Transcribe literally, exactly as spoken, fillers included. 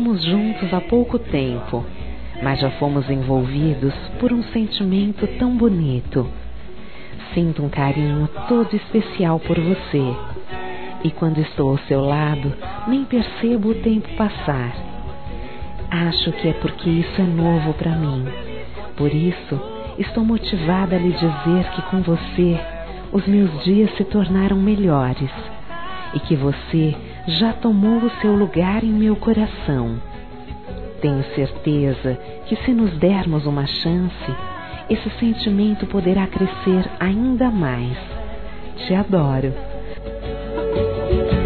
estamos juntos há pouco tempo, mas já fomos envolvidos por um sentimento tão bonito. Sinto um carinho todo especial por você. E quando estou ao seu lado, nem percebo o tempo passar. Acho que é porque isso é novo para mim. Por isso, estou motivada a lhe dizer que com você, os meus dias se tornaram melhores. E que você já tomou o seu lugar em meu coração. Tenho certeza que se nos dermos uma chance, esse sentimento poderá crescer ainda mais. Te adoro.